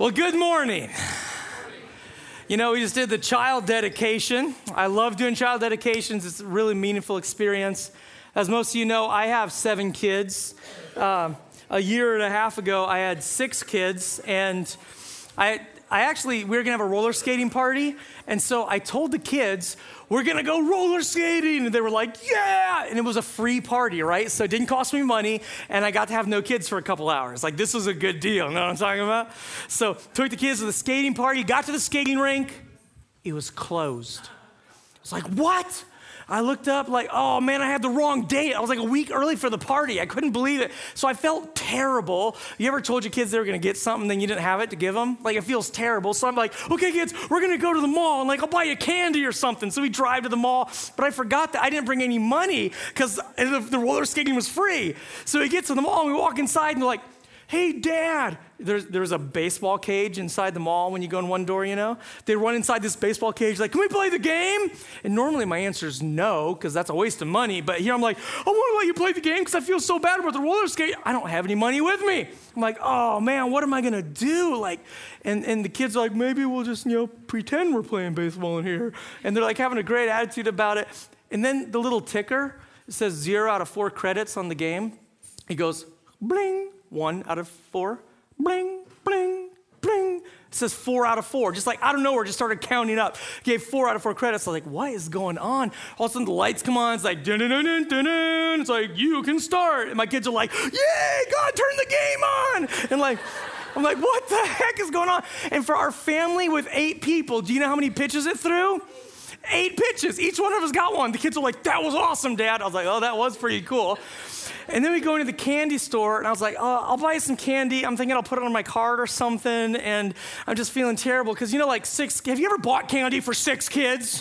Well, good morning. You know, we just did the child dedication. I love doing child dedications. It's a really meaningful experience. As most of you know, I have 7 kids. A year and a half ago, I had 6 kids, and we were gonna have a roller skating party, and so I told the kids, we're gonna go roller skating, and they were like, yeah, and it was a free party, right? So it didn't cost me money, and I got to have no kids for a couple hours. Like, this was a good deal, you know what I'm talking about? So took the kids to the skating party, got to the skating rink, it was closed. I was like, what? I looked up like, oh man, I had the wrong date. I was like a week early for the party. I couldn't believe it. So I felt terrible. You ever told your kids they were gonna get something, then you didn't have it to give them? Like, it feels terrible. So I'm like, okay kids, we're gonna go to the mall and like, I'll buy you candy or something. So we drive to the mall, but I forgot that I didn't bring any money because the roller skating was free. So we get to the mall and we walk inside and they're like, hey dad, there's a baseball cage inside the mall when you go in one door, you know? They run inside this baseball cage like, can we play the game? And normally my answer is no, because that's a waste of money. But here I'm like, I want to let you play the game because I feel so bad about the roller skate. I don't have any money with me. I'm like, oh man, what am I gonna do? Like, and the kids are like, maybe we'll just, pretend we're playing baseball in here. And they're like having a great attitude about it. And then the little ticker, it says 0 out of 4 credits on the game. He goes, bling. 1 out of 4, bling, bling, bling. It says 4 out of 4. Just like out of nowhere, just started counting up. Gave 4 out of 4 credits. I was like, what is going on? All of a sudden the lights come on. It's like, dun dun dun dun dun dun. It's like, you can start. And my kids are like, yay, God, turn the game on. And like, I'm like, what the heck is going on? And for our family with 8 people, do you know how many pitches it threw? 8 pitches. Each one of us got one. The kids were like, that was awesome, Dad. I was like, oh, that was pretty cool. And then we go into the candy store, and I was like, oh, I'll buy you some candy. I'm thinking I'll put it on my card or something, and I'm just feeling terrible. Because, have you ever bought candy for 6 kids?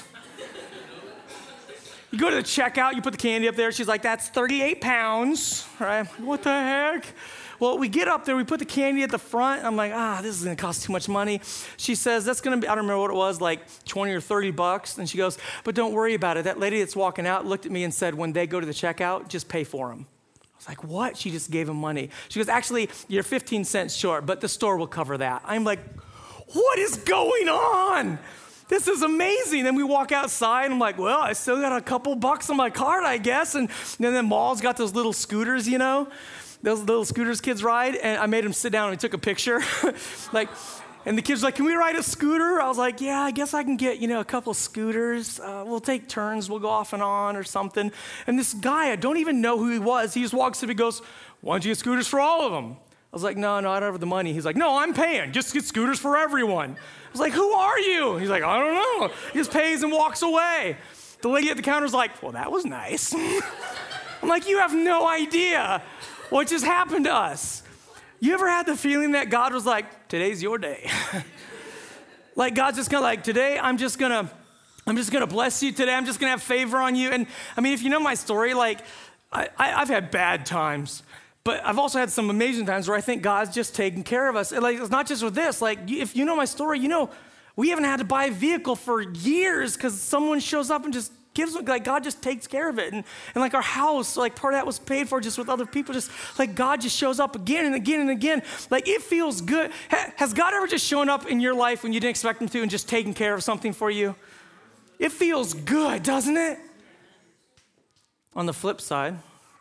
You go to the checkout, you put the candy up there. She's like, that's 38 pounds, right? What the heck? Well, we get up there, we put the candy at the front. I'm like, this is gonna cost too much money. She says, that's gonna be, I don't remember what it was, like 20 or 30 bucks. And she goes, but don't worry about it. That lady that's walking out looked at me and said, when they go to the checkout, just pay for them. I was like, what? She just gave him money. She goes, actually, you're 15 cents short, but the store will cover that. I'm like, what is going on? This is amazing. Then we walk outside, and I'm like, well, I still got a couple bucks on my card, I guess. And then the mall's got those little scooters, those little scooters kids ride. And I made them sit down and we took a picture. And the kids were like, can we ride a scooter? I was like, yeah, I guess I can get, a couple scooters. We'll take turns. We'll go off and on or something. And this guy, I don't even know who he was. He just walks up and goes, why don't you get scooters for all of them? I was like, no, I don't have the money. He's like, no, I'm paying. Just get scooters for everyone. I was like, who are you? He's like, I don't know. He just pays and walks away. The lady at the counter's like, well, that was nice. I'm like, you have no idea what just happened to us. You ever had the feeling that God was like, today's your day? Like God's just gonna today I'm just gonna bless you today. I'm just gonna have favor on you. And I mean, if you know my story, I've had bad times, but I've also had some amazing times where I think God's just taking care of us. And it's not just with this. If you know my story, we haven't had to buy a vehicle for years because someone shows up and just gives, God just takes care of it. And our house, part of that was paid for just with other people. Just God just shows up again and again and again. It feels good. Has God ever just shown up in your life when you didn't expect him to and just taken care of something for you? It feels good, doesn't it? On the flip side,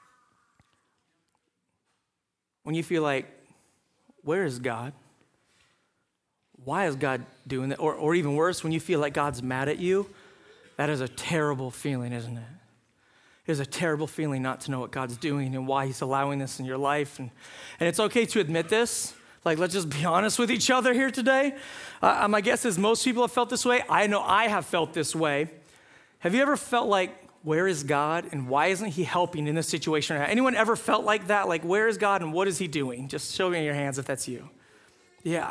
when you feel like, where is God? Why is God doing that? Or even worse, when you feel like God's mad at you, that is a terrible feeling, isn't it? It is a terrible feeling not to know what God's doing and why he's allowing this in your life. And it's okay to admit this. Let's just be honest with each other here today. My guess is most people have felt this way. I know I have felt this way. Have you ever felt like, where is God and why isn't he helping in this situation? Anyone ever felt like that? Where is God and what is he doing? Just show me your hands if that's you. Yeah.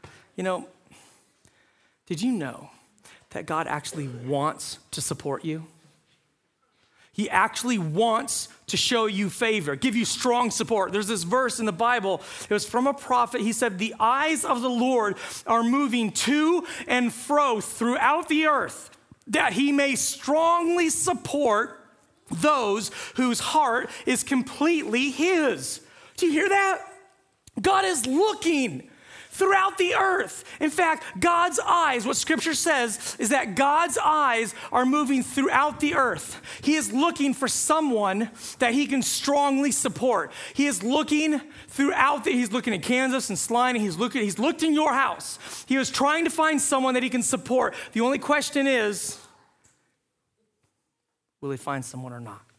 Did you know that God actually wants to support you? He actually wants to show you favor, give you strong support. There's this verse in the Bible. It was from a prophet. He said, the eyes of the Lord are moving to and fro throughout the earth, that he may strongly support those whose heart is completely his. Do you hear that? God is looking throughout the earth. In fact, God's eyes, what Scripture says is that God's eyes are moving throughout the earth. He is looking for someone that he can strongly support. He is looking he's looking at Kansas and Slime, and he's looked in your house. He was trying to find someone that he can support. The only question is, will he find someone or not?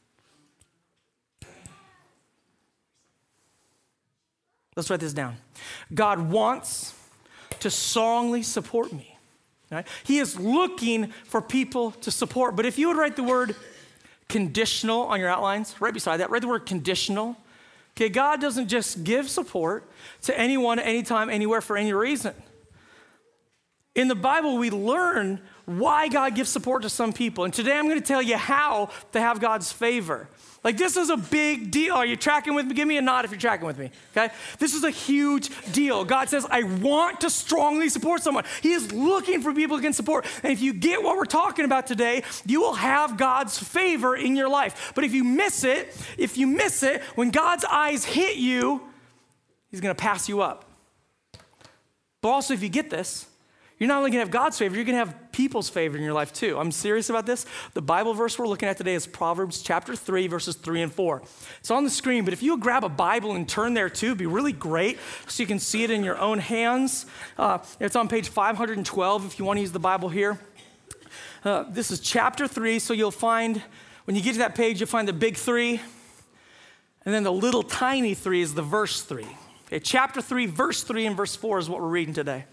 Let's write this down. God wants to strongly support me. Right? He is looking for people to support. But if you would write the word conditional on your outlines, right beside that, write the word conditional. Okay, God doesn't just give support to anyone, anytime, anywhere, for any reason. In the Bible, we learn why God gives support to some people. And today I'm going to tell you how to have God's favor. Like, this is a big deal. Are you tracking with me? Give me a nod if you're tracking with me, okay? This is a huge deal. God says, I want to strongly support someone. He is looking for people who can support. And if you get what we're talking about today, you will have God's favor in your life. But if you miss it, when God's eyes hit you, he's going to pass you up. But also, if you get this, you're not only going to have God's favor, you're going to have people's favor in your life too. I'm serious about this. The Bible verse we're looking at today is Proverbs chapter 3, verses 3 and 4. It's on the screen, but if you grab a Bible and turn there too, it'd be really great so you can see it in your own hands. It's on page 512 if you want to use the Bible here. This is chapter 3, so you'll find, when you get to that page, you'll find the big 3, and then the little tiny 3 is the verse 3. Okay, chapter 3, verse 3 and verse 4 is what we're reading today.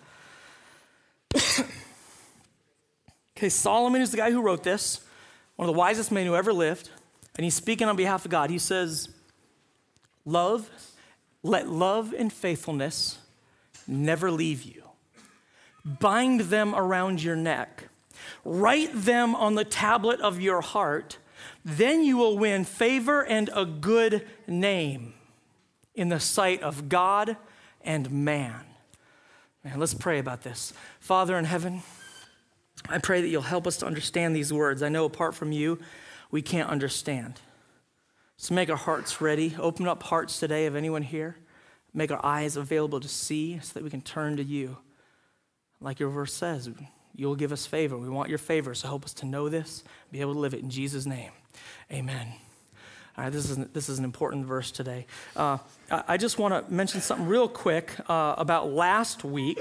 Okay, Solomon is the guy who wrote this, one of the wisest men who ever lived, and he's speaking on behalf of God. He says, let love and faithfulness never leave you. Bind them around your neck. Write them on the tablet of your heart. Then you will win favor and a good name in the sight of God and man. Man, let's pray about this. Father in heaven, I pray that you'll help us to understand these words. I know apart from you, we can't understand. So make our hearts ready. Open up hearts today of anyone here. Make our eyes available to see so that we can turn to you. Like your verse says, you'll give us favor. We want your favor, so help us to know this, be able to live it in Jesus' name. Amen. All right, this is an important verse today. I just want to mention something real quick about last week.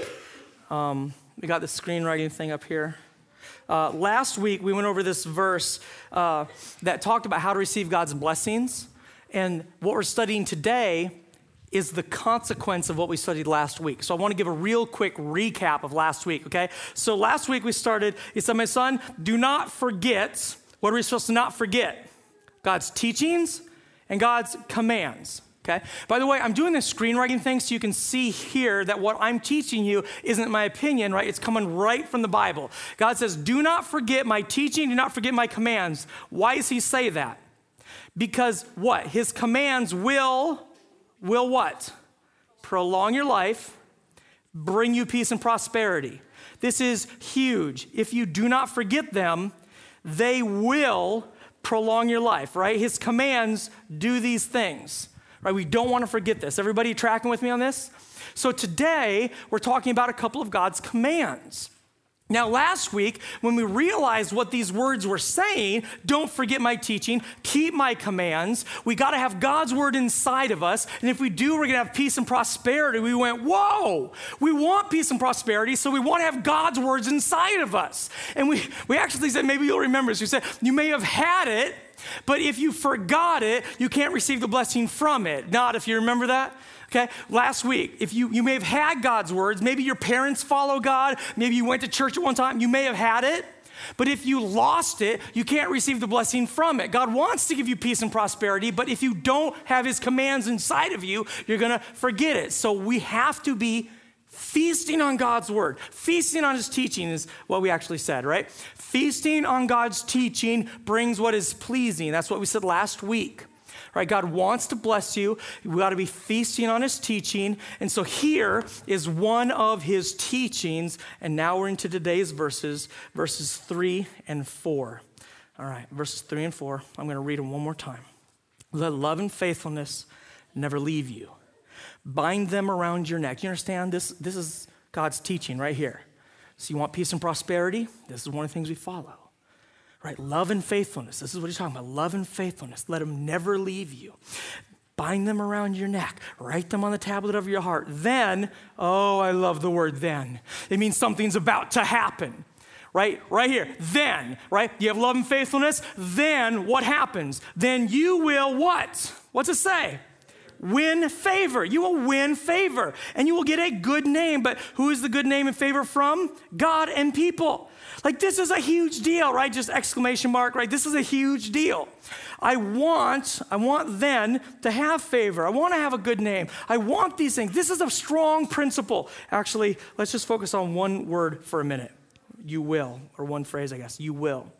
We got the screenwriting thing up here. Last week, we went over this verse that talked about how to receive God's blessings. And what we're studying today is the consequence of what we studied last week. So I want to give a real quick recap of last week, okay? So last week we started, he said, my son, do not forget, what are we supposed to not forget? God's teachings and God's commands, okay? By the way, I'm doing this screenwriting thing so you can see here that what I'm teaching you isn't my opinion, right? It's coming right from the Bible. God says, do not forget my teaching, do not forget my commands. Why does he say that? Because what? His commands will what? Prolong your life, bring you peace and prosperity. This is huge. If you do not forget them, they will prolong your life, right? His commands do these things, right? We don't want to forget this. Everybody tracking with me on this? So today, we're talking about a couple of God's commands. Now, last week, when we realized what these words were saying, don't forget my teaching, keep my commands, we got to have God's word inside of us. And if we do, we're going to have peace and prosperity. We went, whoa, we want peace and prosperity, so we want to have God's words inside of us. And we actually said, maybe you'll remember this. We said, you may have had it, but if you forgot it, you can't receive the blessing from it. Not if you remember that. Okay, last week, if you may have had God's words, maybe your parents follow God, maybe you went to church at one time, you may have had it, but if you lost it, you can't receive the blessing from it. God wants to give you peace and prosperity, but if you don't have his commands inside of you, you're gonna forget it. So we have to be feasting on God's word. Feasting on his teaching is what we actually said, right? Feasting on God's teaching brings what is pleasing. That's what we said last week. Right, God wants to bless you. We got to be feasting on his teaching. And so here is one of his teachings. And now we're into today's verses 3 and 4. All right, verses 3 and 4. I'm going to read them one more time. Let love and faithfulness never leave you. Bind them around your neck. You understand? This is God's teaching right here. So you want peace and prosperity? This is one of the things we follow. Right? Love and faithfulness. This is what he's talking about. Love and faithfulness. Let them never leave you. Bind them around your neck. Write them on the tablet of your heart. Then, oh, I love the word then. It means something's about to happen. Right here, then, right? You have love and faithfulness, then what happens? Then you will what? What's it say? Win favor. You will win favor, and you will get a good name. But who is the good name and favor from? God and people. Like, this is a huge deal, right? Just exclamation mark, right? This is a huge deal. I want then to have favor. I want to have a good name. I want these things. This is a strong principle. Actually, let's just focus on one word for a minute. You will, or one phrase, I guess. You will.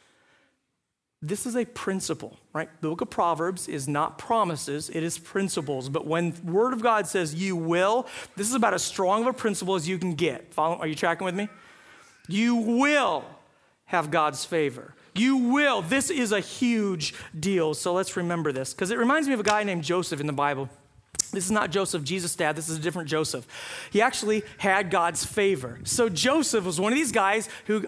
This is a principle, right? The book of Proverbs is not promises, it is principles. But when the Word of God says you will, this is about as strong of a principle as you can get. Are you tracking with me? You will have God's favor. You will. This is a huge deal. So let's remember this, because it reminds me of a guy named Joseph in the Bible. This is not Joseph, Jesus' dad. This is a different Joseph. He actually had God's favor. So Joseph was one of these guys who,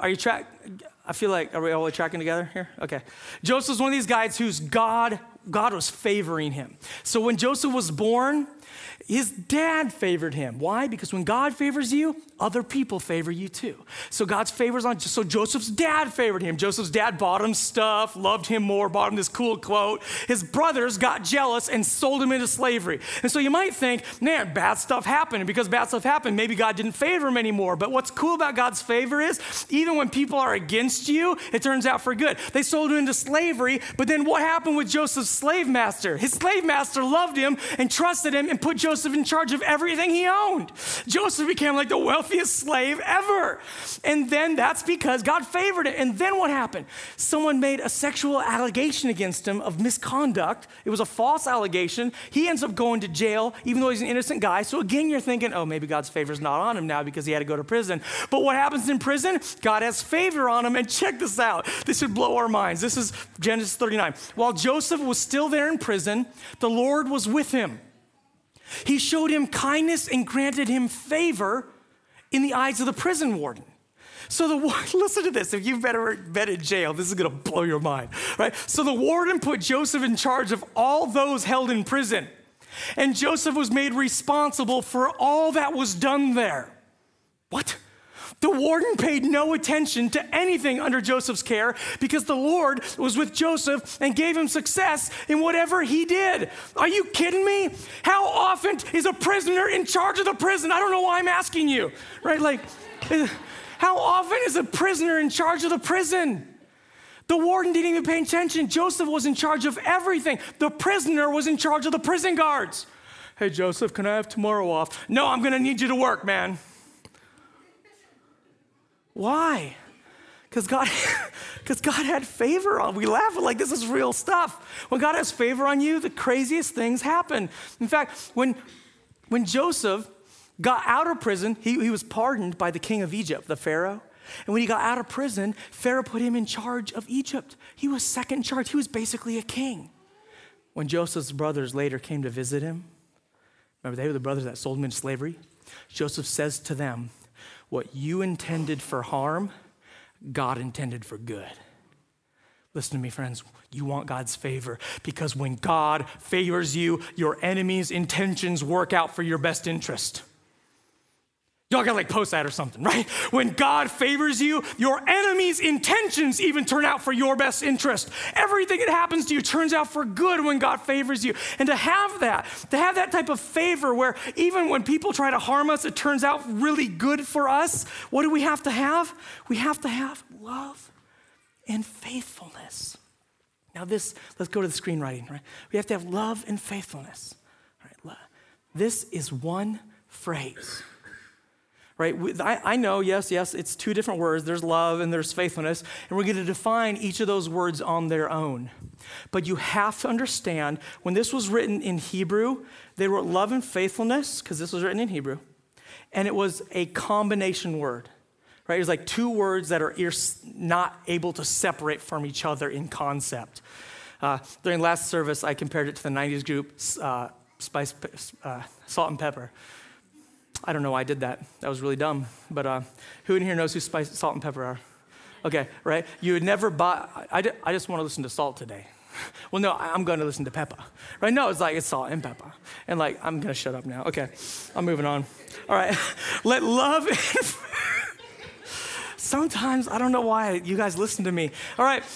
I feel like, are we all tracking together here? Okay. Joseph was one of these guys whose God was favoring him. So when Joseph was born, his dad favored him. Why? Because when God favors you, other people favor you too. So God's favors on, so Joseph's dad favored him. Joseph's dad bought him stuff, loved him more, bought him this cool coat. His brothers got jealous and sold him into slavery. And so you might think, man, bad stuff happened. And because bad stuff happened, maybe God didn't favor him anymore. But what's cool about God's favor is, even when people are against you, it turns out for good. They sold him into slavery, but then what happened with Joseph's slave master? His slave master loved him and trusted him and put Joseph in charge of everything he owned. Joseph became like the wealthiest slave ever. And then that's because God favored it. And then what happened? Someone made a sexual allegation against him of misconduct. It was a false allegation. He ends up going to jail, even though he's an innocent guy. So again, you're thinking, oh, maybe God's favor's not on him now because he had to go to prison. But what happens in prison? God has favor on him. And check this out. This should blow our minds. This is Genesis 39. While Joseph was still there in prison, the Lord was with him. He showed him kindness and granted him favor in the eyes of the prison warden. So listen to this. If you've ever been in jail, this is going to blow your mind, right? So the warden put Joseph in charge of all those held in prison. And Joseph was made responsible for all that was done there. What? The warden paid no attention to anything under Joseph's care because the Lord was with Joseph and gave him success in whatever he did. Are you kidding me? How often is a prisoner in charge of the prison? I don't know why I'm asking you, right? Like, how often is a prisoner in charge of the prison? The warden didn't even pay attention. Joseph was in charge of everything. The prisoner was in charge of the prison guards. Hey, Joseph, can I have tomorrow off? No, I'm going to need you to work, man. Why? Because God had favor on. We laugh like this is real stuff. When God has favor on you, the craziest things happen. In fact, when Joseph got out of prison, he was pardoned by the king of Egypt, the Pharaoh. And when he got out of prison, Pharaoh put him in charge of Egypt. He was second in charge. He was basically a king. When Joseph's brothers later came to visit him, remember they were the brothers that sold him into slavery? Joseph says to them, what you intended for harm, God intended for good. Listen to me, friends. You want God's favor because when God favors you, your enemy's intentions work out for your best interest. Y'all gotta like post that or something, right? When God favors you, your enemy's intentions even turn out for your best interest. Everything that happens to you turns out for good when God favors you. And to have that type of favor where even when people try to harm us, it turns out really good for us. What do we have to have? We have to have love and faithfulness. Now let's go to the screenwriting, right? We have to have love and faithfulness. All right, this is one phrase. Right? I know, yes, it's two different words. There's love and there's faithfulness, and we're going to define each of those words on their own. But you have to understand, when this was written in Hebrew, they wrote love and faithfulness, because this was written in Hebrew, and it was a combination word. Right? It was like two words that are not able to separate from each other in concept. During last service, I compared it to the 90s group salt and pepper. I don't know why I did that. That was really dumb. But who in here knows who salt and pepper are? Okay, right? You would never buy, I just want to listen to salt today. Well, no, I'm going to listen to pepper. Right? No, it's salt and pepper. And I'm going to shut up now. Okay, I'm moving on. All right, let love and sometimes, I don't know why you guys listen to me. All right,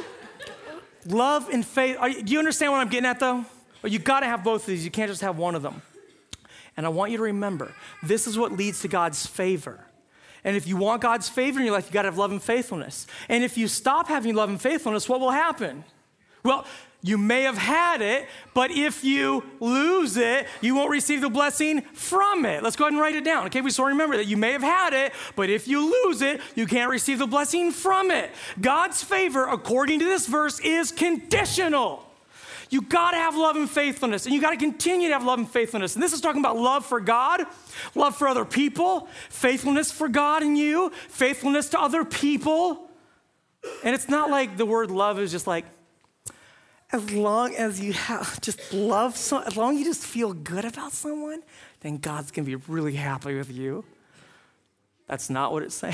love and faith. Do you understand what I'm getting at, though? You got to have both of these. You can't just have one of them. And I want you to remember, this is what leads to God's favor. And if you want God's favor in your life, you got to have love and faithfulness. And if you stop having love and faithfulness, what will happen? Well, you may have had it, but if you lose it, you won't receive the blessing from it. Let's go ahead and write it down, okay? We just want to remember that you may have had it, but if you lose it, you can't receive the blessing from it. God's favor, according to this verse, is conditional. You got to have love and faithfulness, and you got to continue to have love and faithfulness. And this is talking about love for God, love for other people, faithfulness for God and you, faithfulness to other people. And it's not like the word love is just like, as long as you just love, as long as you just feel good about someone, then God's going to be really happy with you. That's not what it's saying.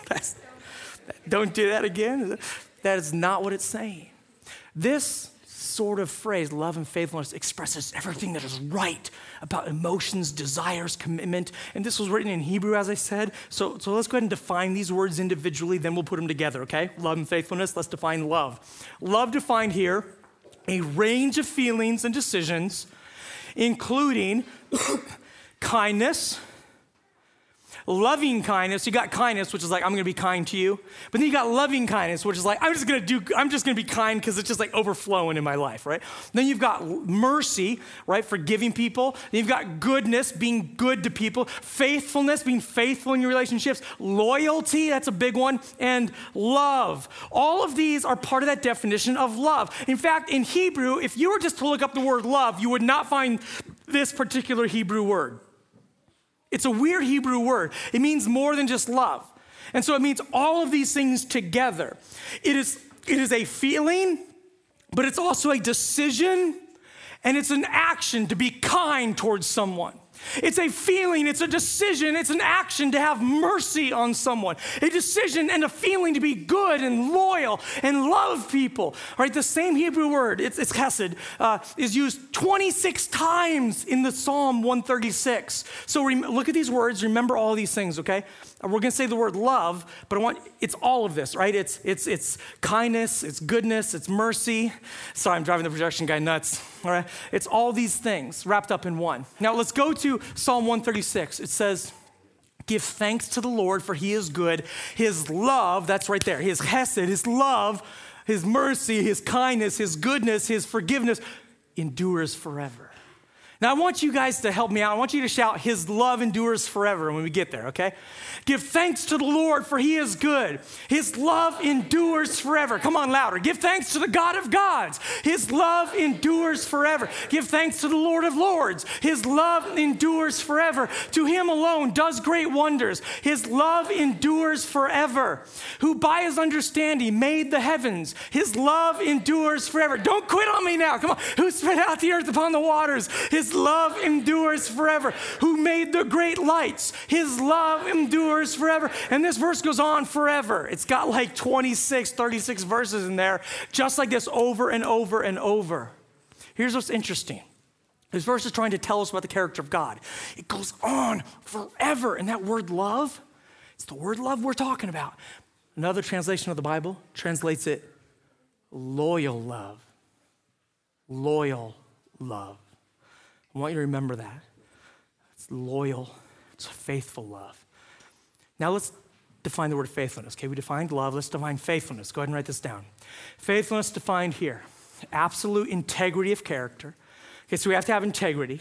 Don't do that again. That is not what it's saying. This sort of phrase, love and faithfulness, expresses everything that is right about emotions, desires, commitment. And this was written in Hebrew, as I said. So let's go ahead and define these words individually, then we'll put them together, okay? Love and faithfulness, let's define love. Love defined here, a range of feelings and decisions, including kindness, loving kindness. You got kindness, which is like, I'm going to be kind to you. But then you got loving kindness, which is like, I'm just going to be kind because it's just like overflowing in my life, right? Then you've got mercy, right? Forgiving people. Then you've got goodness, being good to people. Faithfulness, being faithful in your relationships. Loyalty, that's a big one. And love. All of these are part of that definition of love. In fact, in Hebrew, if you were just to look up the word love, you would not find this particular Hebrew word. It's a weird Hebrew word. It means more than just love. And so it means all of these things together. It is a feeling, but it's also a decision, and it's an action to be kind towards someone. It's a feeling, it's a decision, it's an action to have mercy on someone. A decision and a feeling to be good and loyal and love people. All right, the same Hebrew word, it's chesed, is used 26 times in the Psalm 136. So look at these words, remember all these things, okay? We're going to say the word love, but it's all of this, right? It's kindness, it's goodness, it's mercy. Sorry, I'm driving the projection guy nuts, all right? It's all these things wrapped up in one. Now, let's go to Psalm 136. It says, give thanks to the Lord, for he is good. His love, that's right there, his chesed, his love, his mercy, his kindness, his goodness, his forgiveness endures forever. Now, I want you guys to help me out. I want you to shout, his love endures forever when we get there, okay? Give thanks to the Lord, for he is good. His love endures forever. Come on, louder. Give thanks to the God of gods. His love endures forever. Give thanks to the Lord of lords. His love endures forever. To him alone does great wonders. His love endures forever. Who by his understanding made the heavens. His love endures forever. Don't quit on me now. Come on. Who spread out the earth upon the waters. His love endures forever. Who made the great lights. His love endures forever. And this verse goes on forever. It's got like 26, 36 verses in there, just like this over and over and over. Here's what's interesting. This verse is trying to tell us about the character of God. It goes on forever. And that word love, it's the word love we're talking about. Another translation of the Bible translates it loyal love. Loyal love. I want you to remember that. It's loyal, it's a faithful love. Now let's define the word faithfulness. Okay, we defined love, let's define faithfulness. Go ahead and write this down. Faithfulness defined here, absolute integrity of character. Okay, so we have to have integrity.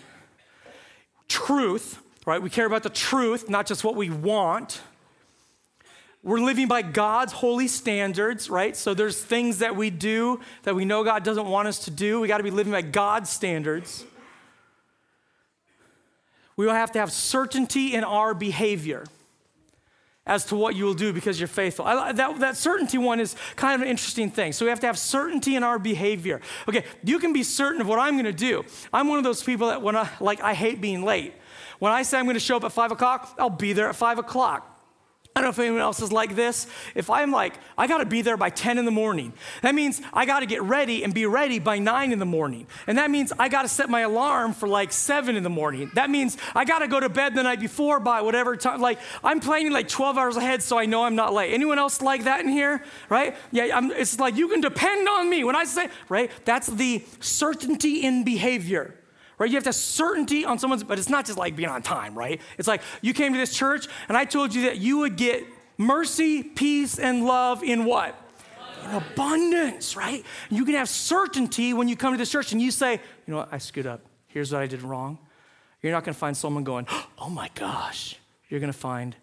Truth, right? We care about the truth, not just what we want. We're living by God's holy standards, right? So there's things that we do that we know God doesn't want us to do. We got to be living by God's standards. We will have to have certainty in our behavior. as to what you will do because you're faithful. That certainty one is kind of an interesting thing. So we have to have certainty in our behavior. Okay, you can be certain of what I'm going to do. I'm one of those people that I hate being late. When I say I'm going to show up at 5 o'clock, I'll be there at 5 o'clock. I don't know if anyone else is like this. If I'm like, I got to be there by 10 in the morning. That means I got to get ready and be ready by 9 in the morning. And that means I got to set my alarm for like 7 in the morning. That means I got to go to bed the night before by whatever time. Like I'm planning like 12 hours ahead so I know I'm not late. Anyone else like that in here? Right? Yeah, it's like you can depend on me. When I say, right? That's the certainty in behavior. Right? You have to have certainty on someone's, but it's not just like being on time, right? It's like you came to this church and I told you that you would get mercy, peace, and love in what? In abundance, right? You can have certainty when you come to this church and you say, you know what, I screwed up. Here's what I did wrong. You're not going to find someone going, oh my gosh. You're going to find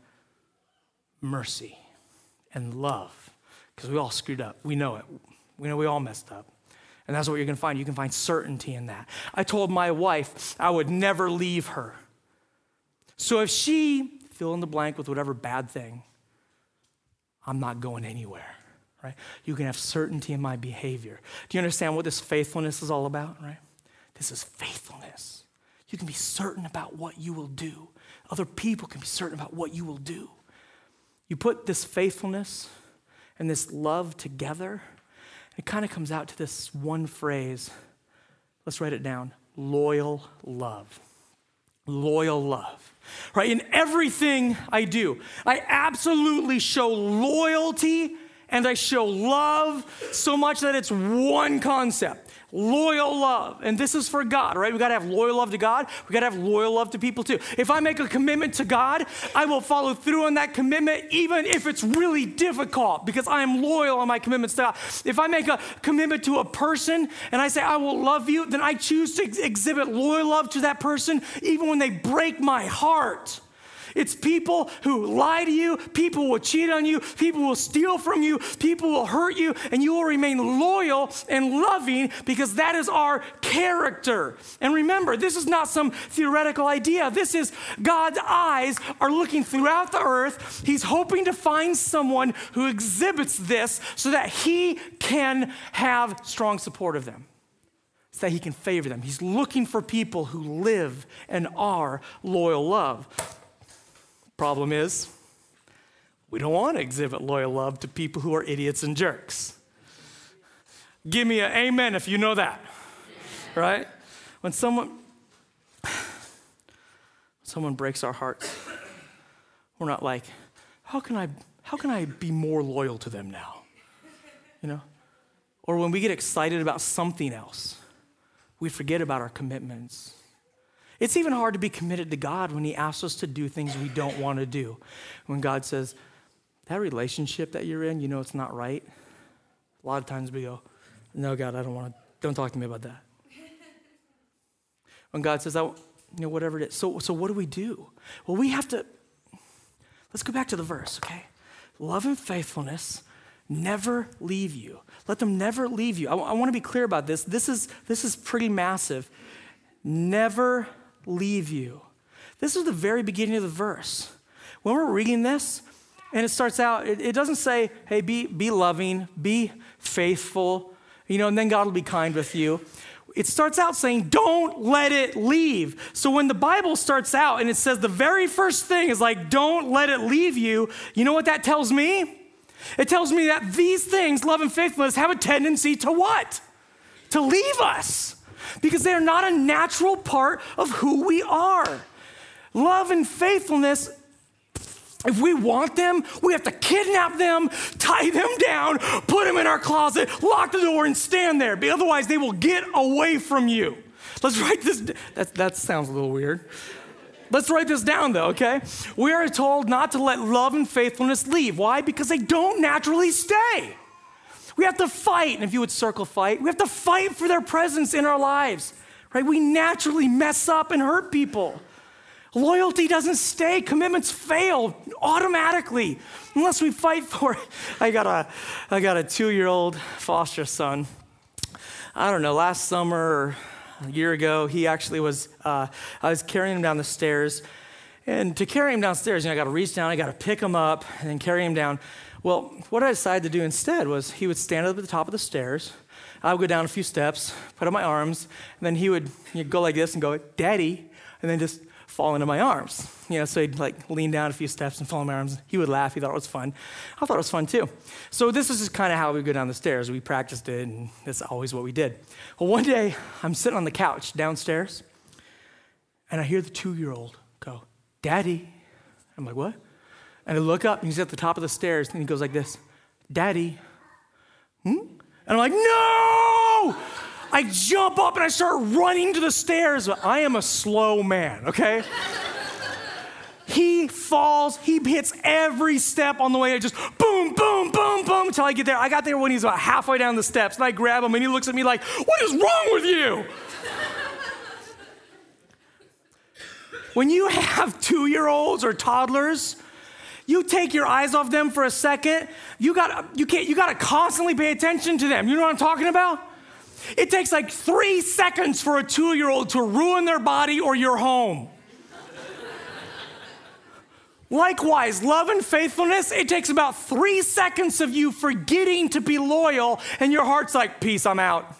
mercy and love because we all screwed up. We know it. We know we all messed up. And that's what you're going to find. You can find certainty in that. I told my wife I would never leave her. So if she fill in the blank with whatever bad thing, I'm not going anywhere, right? You can have certainty in my behavior. Do you understand what this faithfulness is all about, right? This is faithfulness. You can be certain about what you will do. Other people can be certain about what you will do. You put this faithfulness and this love together, it kind of comes out to this one phrase. Let's write it down. Loyal love. Loyal love. Right? In everything I do, I absolutely show loyalty and I show love so much that it's one concept. Loyal love. And this is for God, right? We got to have loyal love to God. We got to have loyal love to people too. If I make a commitment to God, I will follow through on that commitment even if it's really difficult because I am loyal on my commitments to God. If I make a commitment to a person and I say I will love you, then I choose to exhibit loyal love to that person even when they break my heart. It's people who lie to you, people will cheat on you, people will steal from you, people will hurt you, and you will remain loyal and loving because that is our character. And remember, this is not some theoretical idea. This is God's eyes are looking throughout the earth. He's hoping to find someone who exhibits this so that he can have strong support of them, so that he can favor them. He's looking for people who live and are loyal love. Problem is, we don't want to exhibit loyal love to people who are idiots and jerks. Give me an amen if you know that, right? When someone breaks our hearts, we're not like, how can I be more loyal to them now? You know? Or when we get excited about something else, we forget about our commitments. It's even hard to be committed to God when he asks us to do things we don't want to do. When God says, that relationship that you're in, you know it's not right. A lot of times we go, no, God, don't talk to me about that. When God says, whatever it is. So what do we do? Well, let's go back to the verse, okay? Love and faithfulness never leave you. Let them never leave you. I want to be clear about this. This is pretty massive. Never leave you. This is the very beginning of the verse. When we're reading this, and it starts out, it doesn't say, hey, be loving, be faithful, and then God will be kind with you. It starts out saying, don't let it leave. So when the Bible starts out and it says the very first thing is like, don't let it leave you, you know what that tells me? It tells me that these things, love and faithfulness, have a tendency to what? To leave us. Because they are not a natural part of who we are. Love and faithfulness, if we want them, we have to kidnap them, tie them down, put them in our closet, lock the door, and stand there. Otherwise, they will get away from you. Let's write this. That sounds a little weird. Let's write this down, though, okay? We are told not to let love and faithfulness leave. Why? Because they don't naturally stay. We have to fight, and if you would circle fight, we have to fight for their presence in our lives, right? We naturally mess up and hurt people. Loyalty doesn't stay. Commitments fail automatically unless we fight for it. I got a 2-year-old foster son. I don't know, last summer or a year ago, he actually was, I was carrying him down the stairs, And to carry him downstairs, I got to reach down, I got to pick him up and then carry him down. Well, what I decided to do instead was he would stand up at the top of the stairs. I would go down a few steps, put up my arms, and then he would go like this and go, Daddy, and then just fall into my arms. So he'd lean down a few steps and fall in my arms. He would laugh. He thought it was fun. I thought it was fun too. So this is just kind of how we go down the stairs. We practiced it, and that's always what we did. Well, one day, I'm sitting on the couch downstairs, and I hear the 2-year-old go, Daddy. I'm like, what? And I look up, and he's at the top of the stairs, and he goes like this, Daddy. And I'm like, no! I jump up, and I start running to the stairs. I am a slow man, okay? He falls, he hits every step on the way, just boom, boom, boom, boom, until I get there. I got there when he's about halfway down the steps, and I grab him, and he looks at me like, what is wrong with you? When you have 2-year-olds or toddlers, you take your eyes off them for a second. You gotta constantly pay attention to them. You know what I'm talking about? It takes 3 seconds for a 2-year-old to ruin their body or your home. Likewise, love and faithfulness, it takes about 3 seconds of you forgetting to be loyal, and your heart's like, peace, I'm out.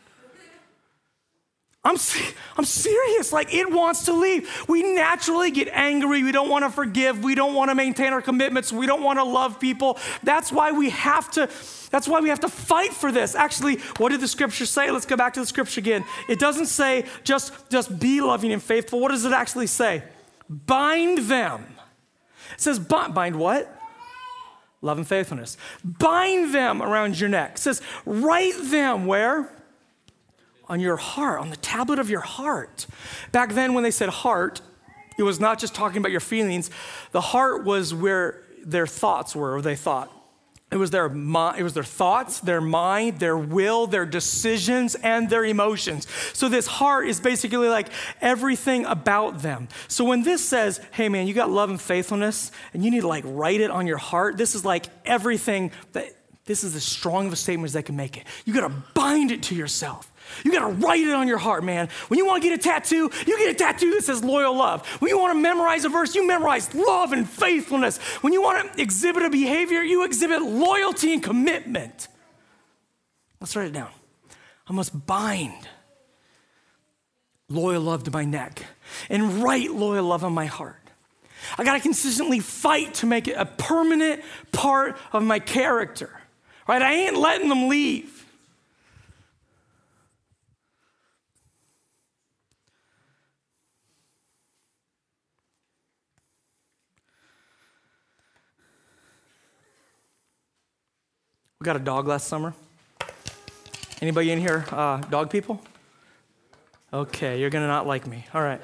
I'm serious. It wants to leave. We naturally get angry. We don't want to forgive. We don't want to maintain our commitments. We don't want to love people. That's why we have to fight for this. Actually, what did the scripture say? Let's go back to the scripture again. It doesn't say just be loving and faithful. What does it actually say? Bind them. It says bind what? Love and faithfulness. Bind them around your neck. It says write them where? On your heart, on the tablet of your heart. Back then when they said heart, it was not just talking about your feelings. The heart was where their thoughts were, or they thought. It was their thoughts, their mind, their will, their decisions, and their emotions. So this heart is basically everything about them. So when this says, hey man, you got love and faithfulness, and you need to write it on your heart, this is everything this is as strong of a statement as they can make it. You gotta bind it to yourself. You gotta write it on your heart, man. When you wanna get a tattoo, you get a tattoo that says loyal love. When you wanna memorize a verse, you memorize love and faithfulness. When you wanna exhibit a behavior, you exhibit loyalty and commitment. Let's write it down. I must bind loyal love to my neck and write loyal love on my heart. I gotta consistently fight to make it a permanent part of my character, right? I ain't letting them leave. We got a dog last summer. Anybody in here dog people? Okay, you're gonna not like me. All right.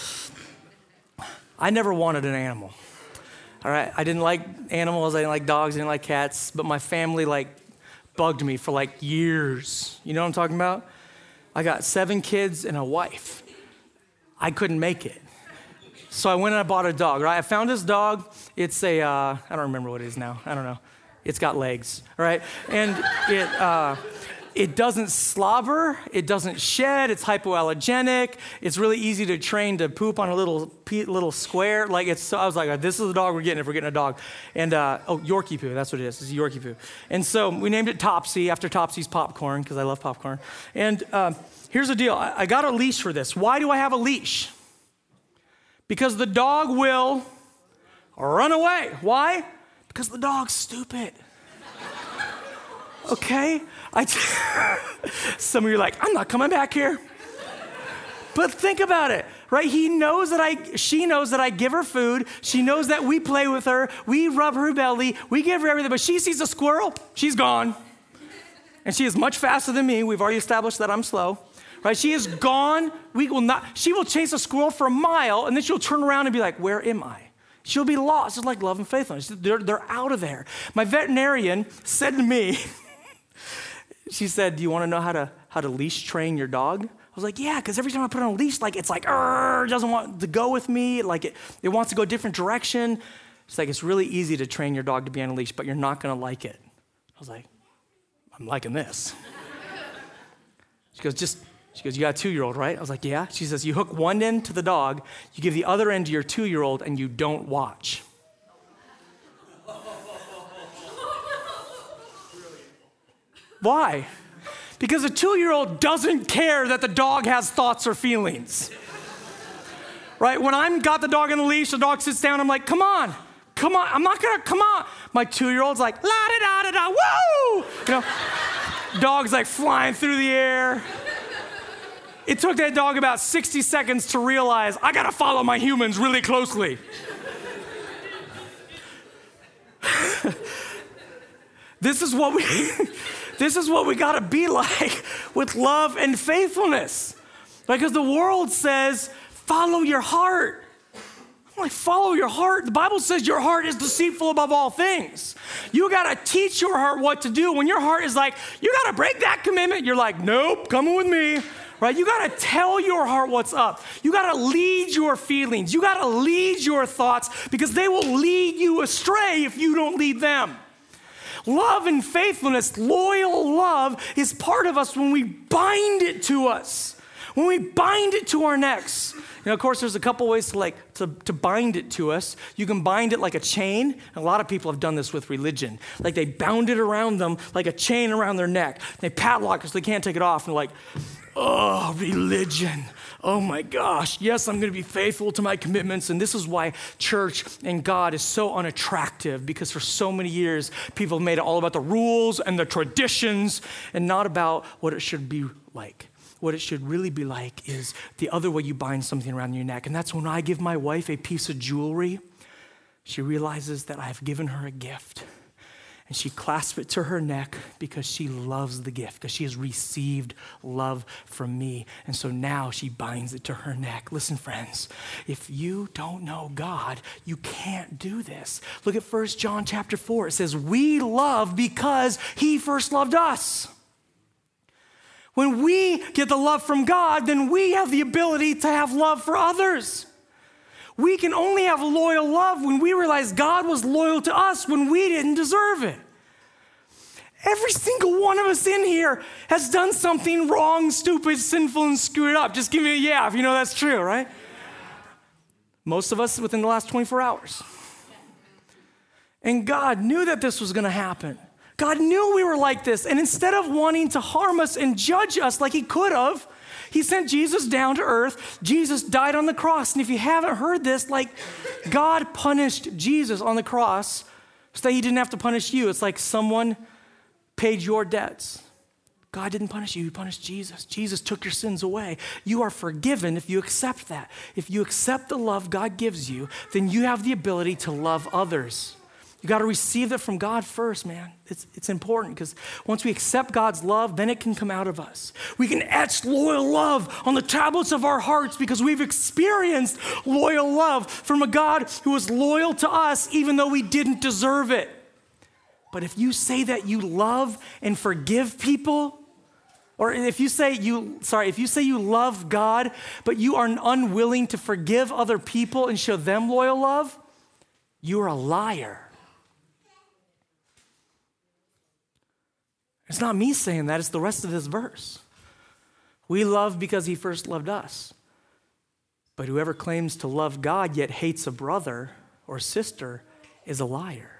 I never wanted an animal. All right, I didn't like animals, I didn't like dogs, I didn't like cats, but my family bugged me for years. You know what I'm talking about? I got 7 kids and a wife. I couldn't make it. So I went and I bought a dog, right? I found this dog. It's I don't remember what it is now. I don't know. It's got legs, right? And it doesn't slobber, it doesn't shed, it's hypoallergenic, it's really easy to train to poop on a little square. So I was like, this is the dog we're getting if we're getting a dog. And, Yorkie poo, that's what it is, it's a Yorkie poo. And so we named it Topsy, after Topsy's popcorn, because I love popcorn. And here's the deal, I got a leash for this. Why do I have a leash? Because the dog will run away. Why? Because the dog's stupid. Okay? Some of you are like, I'm not coming back here. But think about it, right? She knows that I give her food. She knows that we play with her. We rub her belly. We give her everything. But she sees a squirrel, she's gone. And she is much faster than me. We've already established that I'm slow. Right? She is gone. She will chase a squirrel for a mile, and then she'll turn around and be like, where am I? She'll be lost. It's like love and faithfulness. They're out of there. My veterinarian said to me, she said, do you want to know how to leash train your dog? I was like, yeah, because every time I put on a leash, it's it doesn't want to go with me. It wants to go a different direction. It's really easy to train your dog to be on a leash, but you're not going to like it. I was like, I'm liking this. She goes, just She goes, you got a 2-year-old, right? I was like, yeah. She says, you hook one end to the dog, you give the other end to your 2-year-old, and you don't watch. Why? Because a 2-year-old doesn't care that the dog has thoughts or feelings. Right? When I'm got the dog on the leash, the dog sits down, I'm like, come on, I'm not gonna, come on. My 2-year-old's like, la-da-da-da-da, woo! You know, dog's like flying through the air. It took that dog about 60 seconds to realize, I gotta follow my humans really closely. This is what we gotta be like with love and faithfulness. Because the world says, follow your heart. I'm like, follow your heart. The Bible says your heart is deceitful above all things. You gotta teach your heart what to do. When your heart is like, you gotta break that commitment, you're like, nope, come with me. Right? You gotta tell your heart what's up. You gotta lead your feelings. You gotta lead your thoughts because they will lead you astray if you don't lead them. Love and faithfulness, loyal love is part of us when we bind it to us. When we bind it to our necks. You know, of course, there's a couple ways to bind it to us. You can bind it like a chain. A lot of people have done this with religion. Like they bound it around them like a chain around their neck. They padlock it so they can't take it off. And they're like, oh, religion. Oh my gosh. Yes, I'm going to be faithful to my commitments. And this is why church and God is so unattractive, because for so many years, people have made it all about the rules and the traditions and not about what it should be like. What it should really be like is the other way you bind something around your neck. And that's when I give my wife a piece of jewelry, she realizes that I have given her a gift. And she clasps it to her neck because she loves the gift, because she has received love from me. And so now she binds it to her neck. Listen, friends, if you don't know God, you can't do this. Look at 1 John chapter 4. It says, we love because he first loved us. When we get the love from God, then we have the ability to have love for others. We can only have loyal love when we realize God was loyal to us when we didn't deserve it. Every single one of us in here has done something wrong, stupid, sinful, and screwed up. Just give me a yeah if you know that's true, right? Most of us within the last 24 hours. And God knew that this was going to happen. God knew we were like this. And instead of wanting to harm us and judge us like he could have, he sent Jesus down to earth. Jesus died on the cross. And if you haven't heard this, like God punished Jesus on the cross so that he didn't have to punish you. It's like someone paid your debts. God didn't punish you, he punished Jesus. Jesus took your sins away. You are forgiven if you accept that. If you accept the love God gives you, then you have the ability to love others. You got to receive it from God first, man. It's important because once we accept God's love, then it can come out of us. We can etch loyal love on the tablets of our hearts because we've experienced loyal love from a God who was loyal to us even though we didn't deserve it. But if you say that you love and forgive people, or if you say you love God, but you are unwilling to forgive other people and show them loyal love, you are a liar. It's not me saying that, it's the rest of this verse. We love because he first loved us. But whoever claims to love God yet hates a brother or sister is a liar.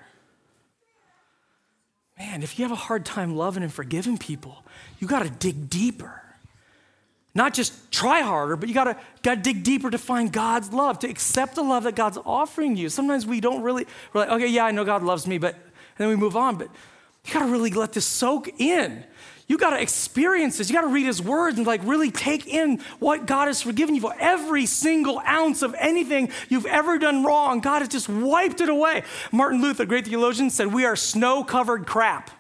Man, if you have a hard time loving and forgiving people, you got to dig deeper. Not just try harder, but you got to dig deeper to find God's love, to accept the love that God's offering you. Sometimes we're like, okay, yeah, I know God loves me, and then we move on, but you got to really let this soak in. You got to experience this. You got to read his words and really take in what God has forgiven you for. Every single ounce of anything you've ever done wrong, God has just wiped it away. Martin Luther, great theologian, said, we are snow-covered crap.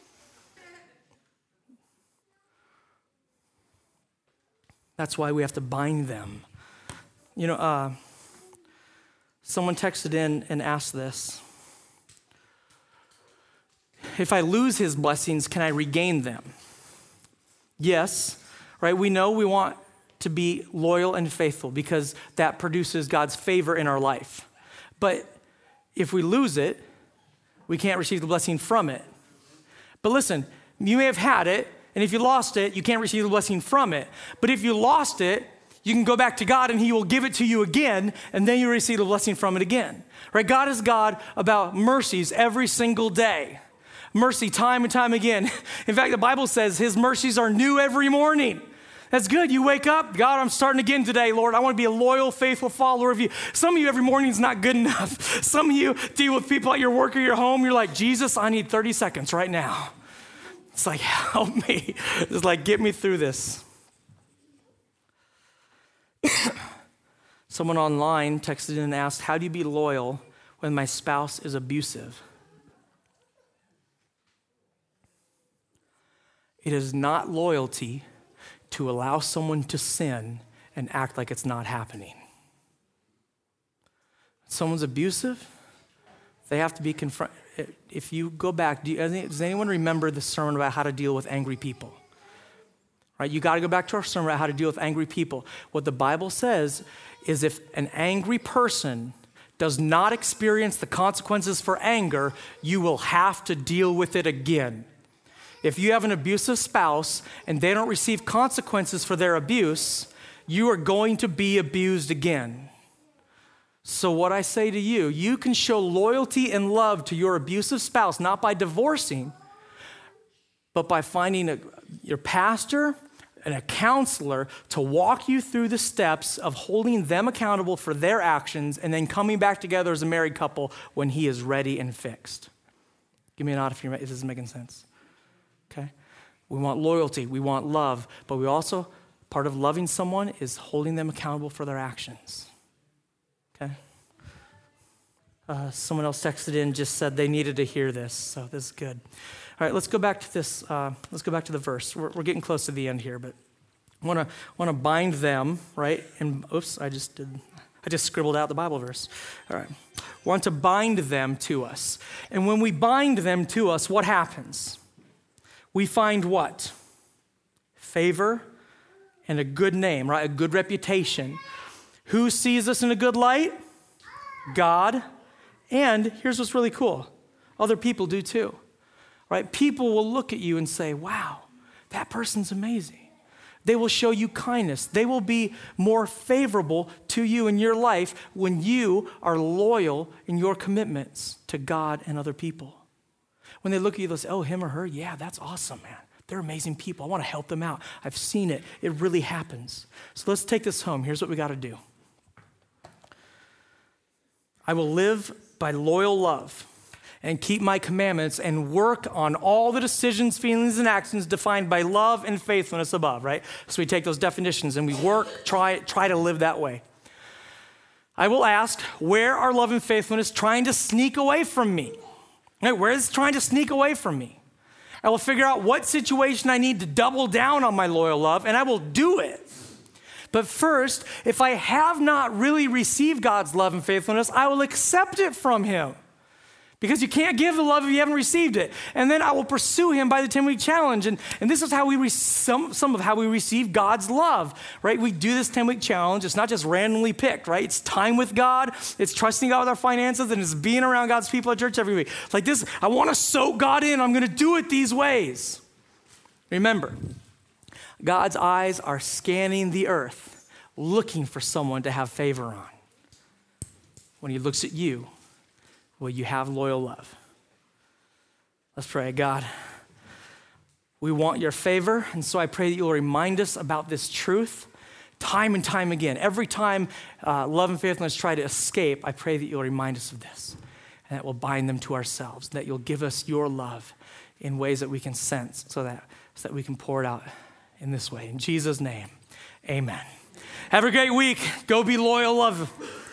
That's why we have to bind them. You know, someone texted in and asked this. If I lose his blessings, can I regain them? Yes, right? We know we want to be loyal and faithful because that produces God's favor in our life. But if we lose it, we can't receive the blessing from it. But listen, you may have had it, And if you lost it, you can't receive the blessing from it. But if you lost it, you can go back to God and he will give it to you again, and then you receive the blessing from it again. Right? God is God about mercies every single day. Mercy time and time again. In fact, the Bible says his mercies are new every morning. That's good. You wake up, God, I'm starting again today, Lord. I want to be a loyal, faithful follower of you. Some of you every morning is not good enough. Some of you deal with people at your work or your home. You're like, Jesus, I need 30 seconds right now. It's like, help me. It's like, get me through this. Someone online texted in and asked, how do you be loyal when my spouse is abusive? It is not loyalty to allow someone to sin and act like it's not happening. If someone's abusive, they have to be confronted. If you go back, does anyone remember the sermon about how to deal with angry people? Right, you got to go back to our sermon about how to deal with angry people. What the Bible says is if an angry person does not experience the consequences for anger, you will have to deal with it again. If you have an abusive spouse and they don't receive consequences for their abuse, you are going to be abused again. So what I say to you, you can show loyalty and love to your abusive spouse, not by divorcing, but by finding your pastor and a counselor to walk you through the steps of holding them accountable for their actions and then coming back together as a married couple when he is ready and fixed. Give me a nod if this is making sense. Okay? We want loyalty, we want love, but we also, part of loving someone is holding them accountable for their actions. Okay? Someone else texted in, just said they needed to hear this, so this is good. All right, let's go back to this. Let's go back to the verse. We're getting close to the end here, but I want to bind them, right? And oops, I just scribbled out the Bible verse. All right, want to bind them to us, and when we bind them to us, what happens? We find what? Favor and a good name, right? A good reputation. Who sees us in a good light? God. And here's what's really cool. Other people do too. Right? People will look at you and say, wow, that person's amazing. They will show you kindness. They will be more favorable to you in your life when you are loyal in your commitments to God and other people. When they look at you, they'll say, oh, him or her, yeah, that's awesome, man. They're amazing people. I want to help them out. I've seen it. It really happens. So let's take this home. Here's what we got to do. I will live by loyal love and keep my commandments and work on all the decisions, feelings, and actions defined by love and faithfulness above, right? So we take those definitions and we work, try to live that way. I will ask, where are love and faithfulness trying to sneak away from me? Right, where is it trying to sneak away from me? I will figure out what situation I need to double down on my loyal love, and I will do it. But first, if I have not really received God's love and faithfulness, I will accept it from him. Because you can't give the love if you haven't received it. And then I will pursue him by the 10-week challenge. And this is how we some of how we receive God's love, right? We do this 10-week challenge. It's not just randomly picked, right? It's time with God. It's trusting God with our finances. And it's being around God's people at church every week. Like this, I want to soak God in. I'm going to do it these ways. Remember, God's eyes are scanning the earth, looking for someone to have favor on. When he looks at you, will you have loyal love? Let's pray. God, we want your favor, and so I pray that you'll remind us about this truth time and time again. Every time love and faithfulness try to escape, I pray that you'll remind us of this, and that we'll bind them to ourselves, that you'll give us your love in ways that we can sense so that we can pour it out in this way. In Jesus' name, amen. Have a great week. Go be loyal, love.